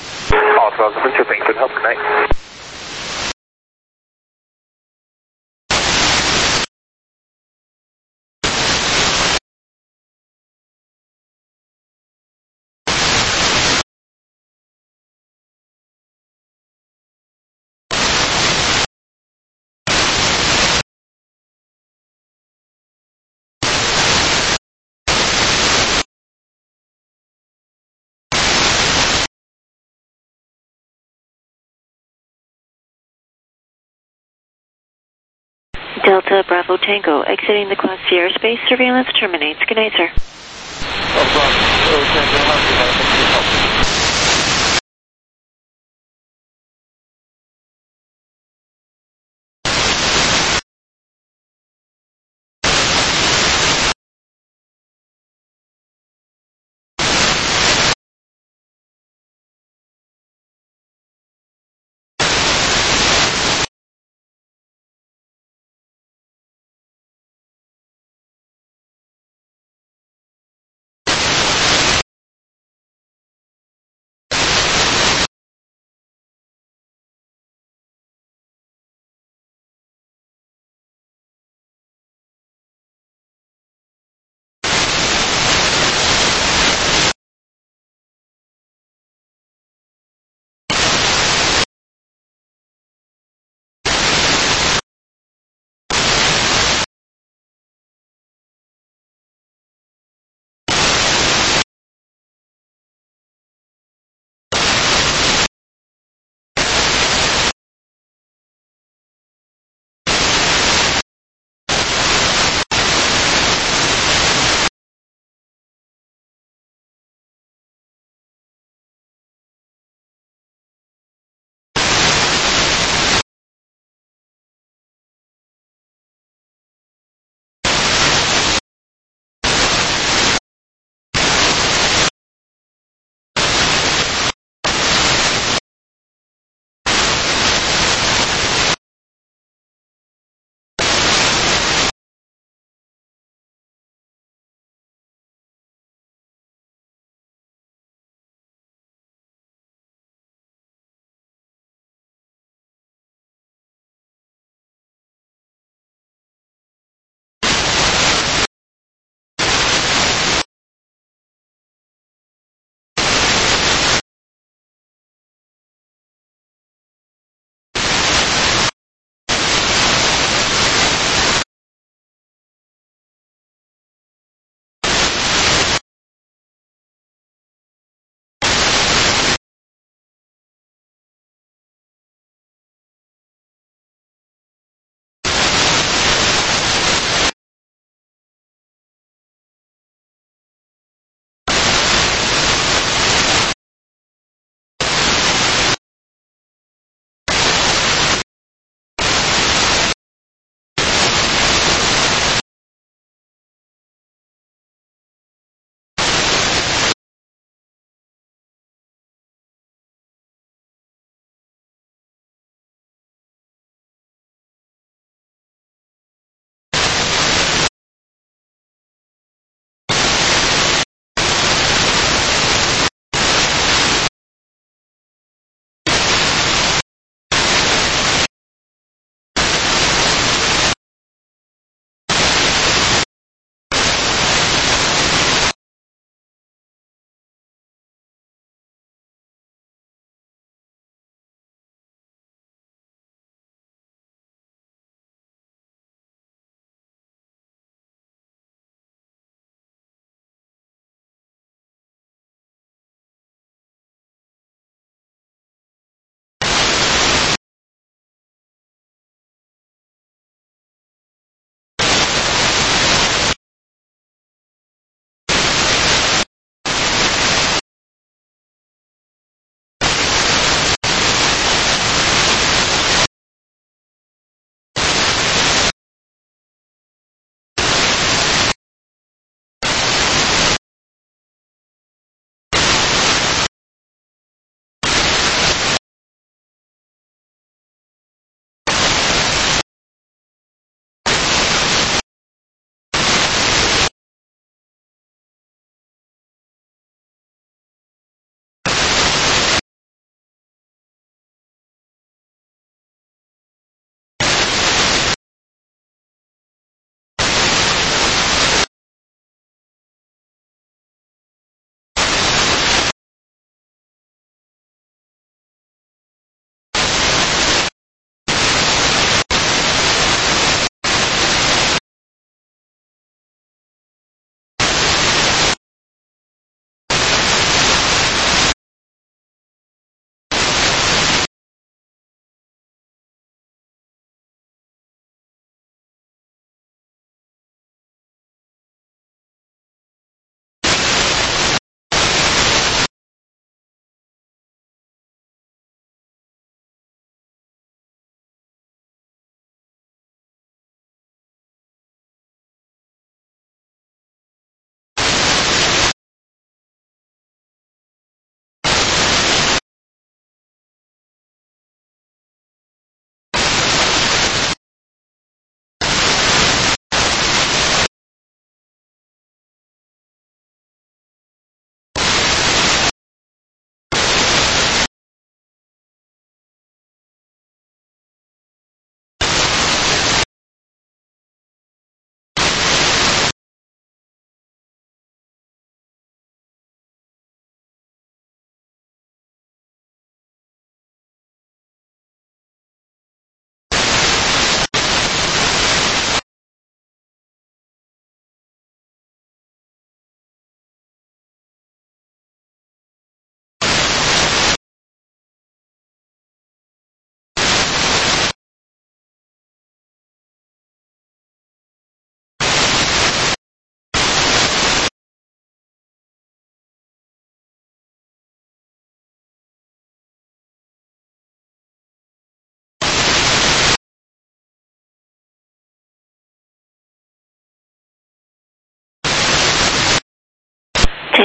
Oscar Victor, thanks for the help. Good night. Delta Bravo Tango, exiting the Class C airspace. Surveillance terminates. Good night, sir. Bravo Tango, how do you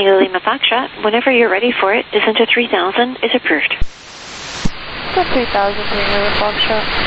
Tango Lima Foxtrot, whenever you're ready for it, descent to 3000 is approved. So 3000 Tango Lima Foxtrot.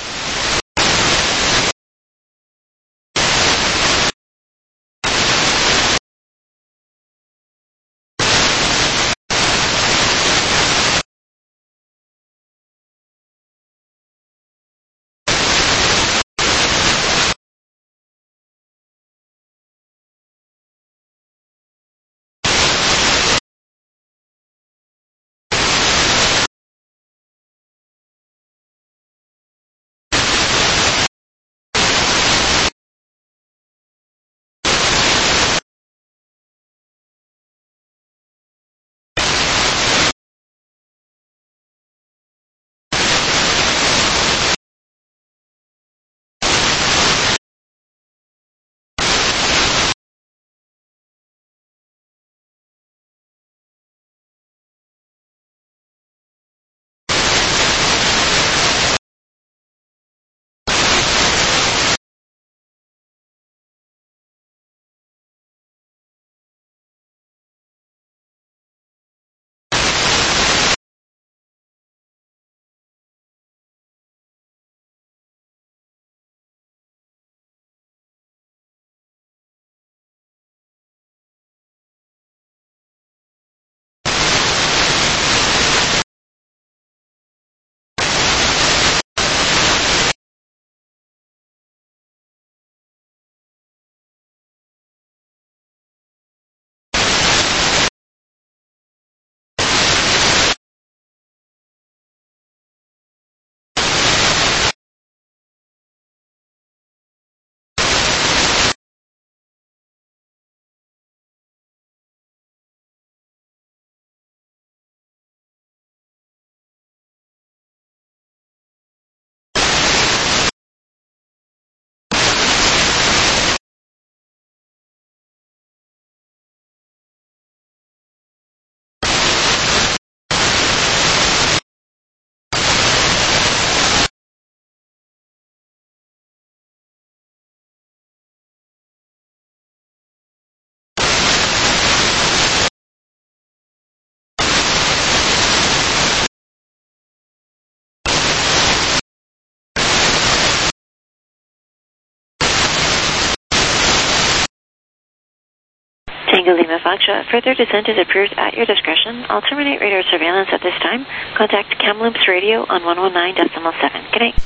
Tango Lima Foxtrot, further descent is approved at your discretion. I'll terminate radar surveillance at this time. Contact Kamloops Radio on 119.7. Good night.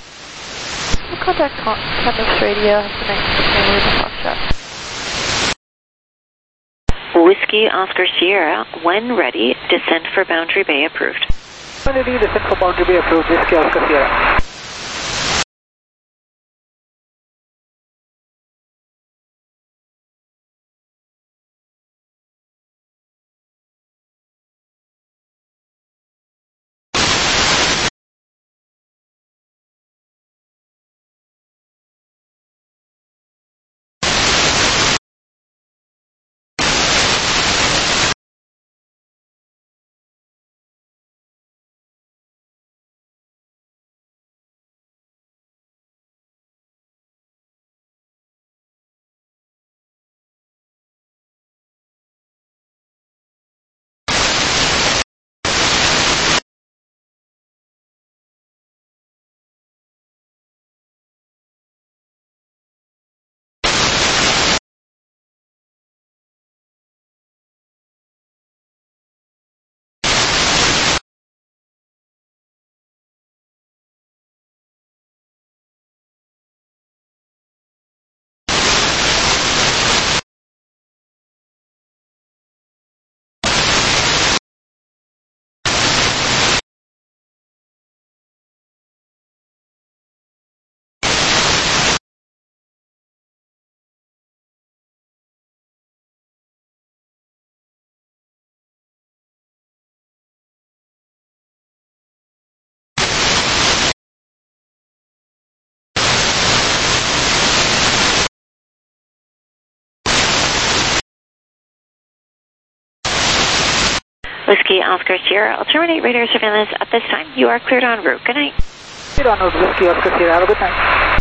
We'll contact Kamloops Radio connect to Tango Lima Foxtrot. Whiskey Oscar Sierra, when ready, descent for Boundary Bay approved. When ready, descent for Boundary Bay approved, Whiskey Oscar Sierra. Whiskey Oscar Sierra, I'll terminate radar surveillance at this time. You are cleared en route. Good night. Cleared en route, Whiskey Oscar Sierra. Have a good night.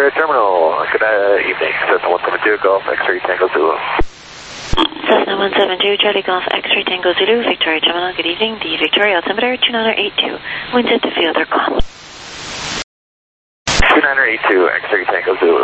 Victoria Terminal. Good evening. Cessna 172 Golf X-Ray Tango Zulu. Cessna 172 Charlie Golf X-Ray Tango Zulu, Victoria Terminal. Good evening. The Victoria altimeter 2982. Winds at the field are calm. 2982 X-Ray Tango Zulu.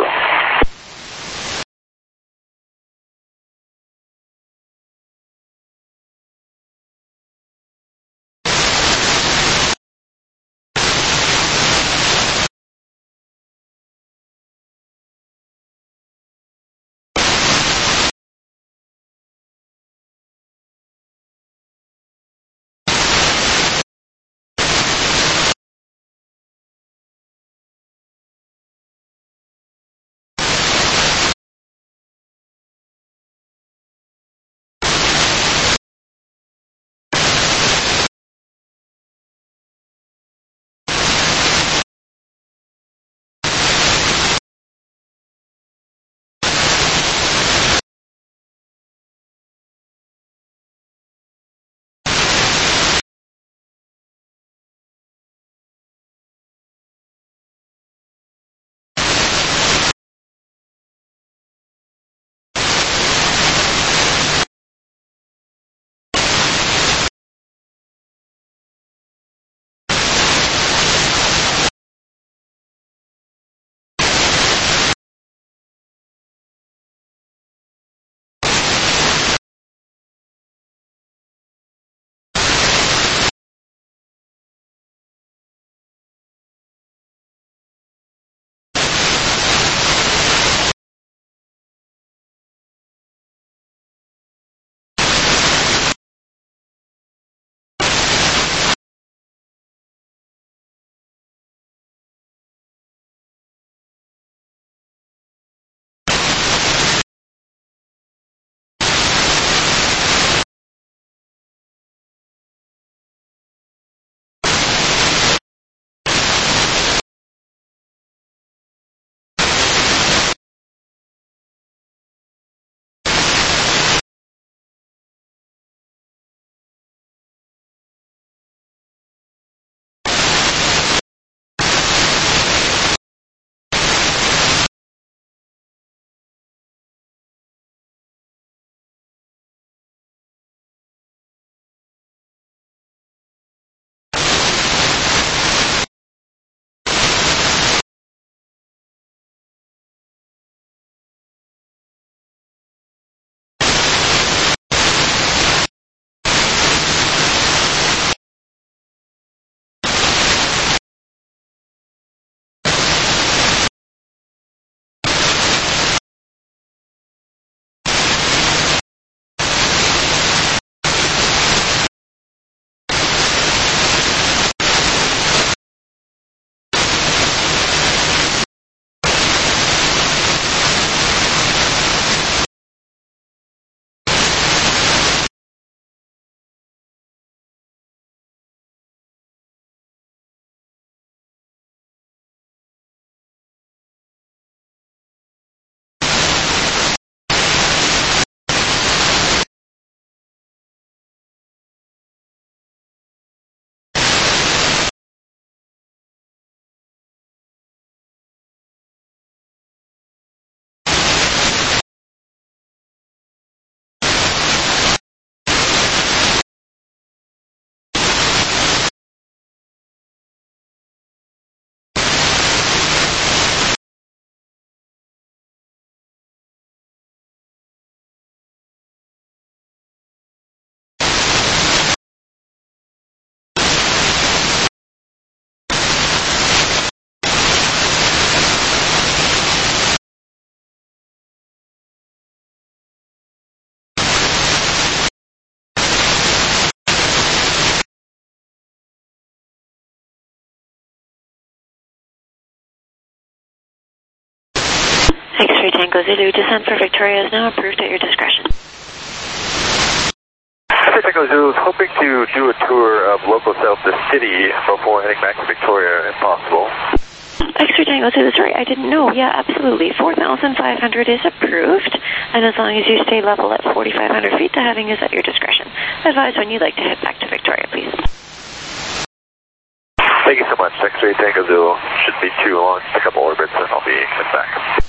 X-Ray Tango Zulu, descent for Victoria is now approved at your discretion. X-Ray Tango Zulu is hoping to do a tour of local south the city before heading back to Victoria, if possible. X-Ray Tango Zulu, sorry, I didn't know. Yeah, absolutely. 4,500 is approved, and as long as you stay level at 4,500 feet, the heading is at your discretion. Advise when you'd like to head back to Victoria, please. Thank you so much. X-ray Tango Zulu should be 2 on a couple orbits, and I'll be back.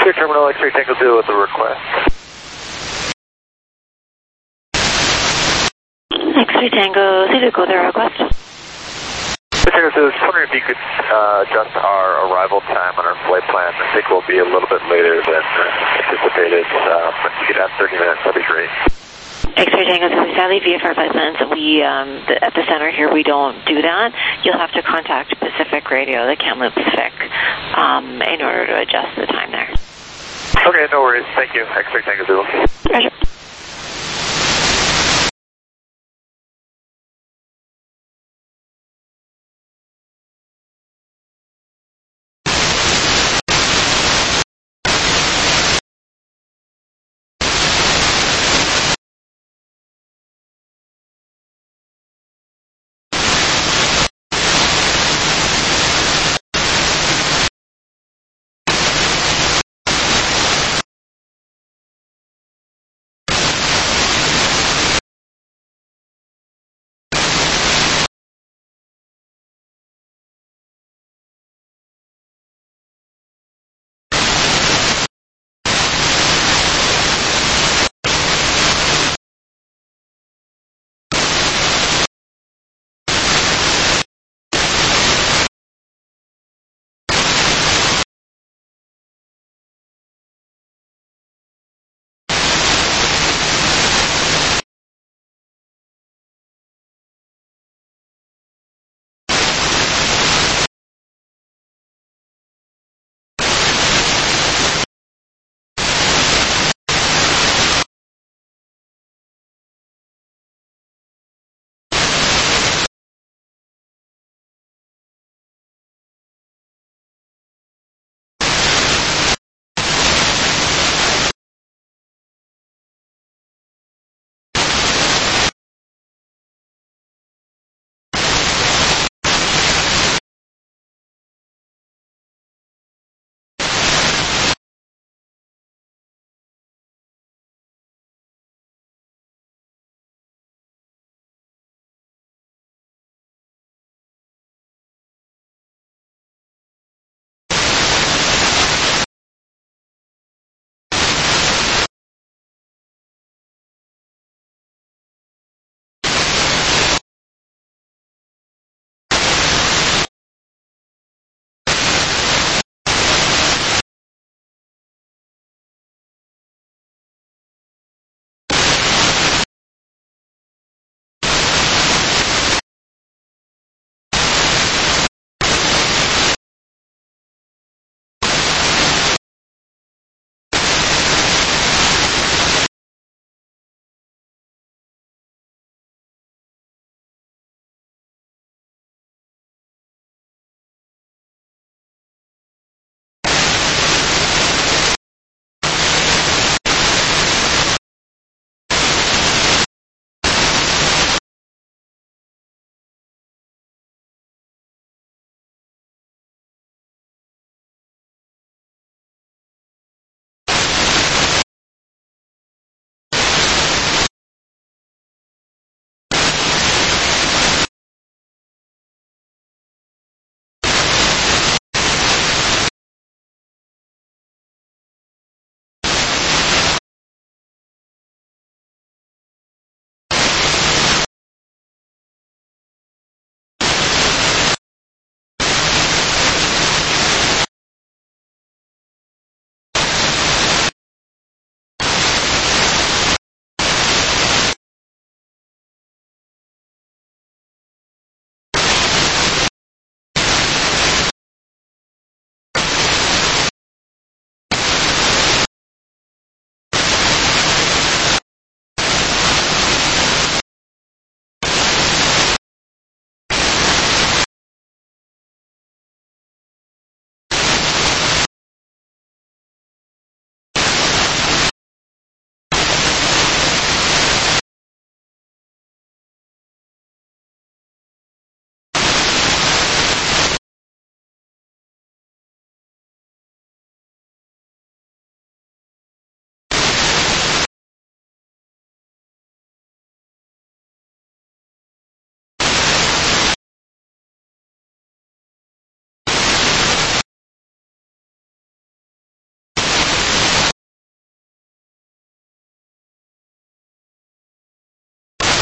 Clear terminal, X-ray Tango Zulu with the request. X-ray Tango Zulu, go there, request. Tango Zulu, just wondering if you could adjust our arrival time on our flight plan. I think we'll be a little bit later than anticipated. If you could have 30 minutes, that'd be great. X-ray Tango Zulu, sadly, VFR flight plans, we, at the center here, we don't do that. You'll have to contact Pacific Radio, the Kamloops FIC, in order to adjust the time there. Okay, no worries. Thank you. X-ray Tango Zulu. Roger.